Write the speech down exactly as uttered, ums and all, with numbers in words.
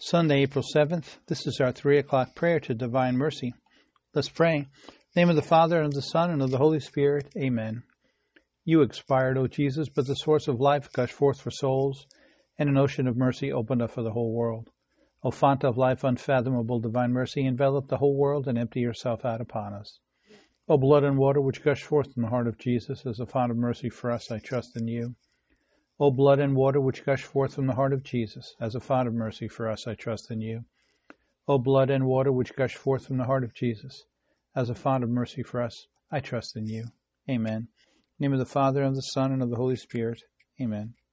Sunday, April seventh. This is our three o'clock prayer to Divine Mercy. Let's pray. In the name of the Father, and of the Son, and of the Holy Spirit. Amen. You expired, O Jesus, but the source of life gushed forth for souls, and an ocean of mercy opened up for the whole world. O font of life, unfathomable divine mercy, envelop the whole world and empty yourself out upon us. O blood and water which gush forth from the heart of Jesus as a font of mercy for us, I trust in you. O blood and water which gush forth from the heart of Jesus, as a font of mercy for us, I trust in you. O blood and water which gush forth from the heart of Jesus, as a font of mercy for us, I trust in you. Amen. In the name of the Father, and of the Son, and of the Holy Spirit. Amen.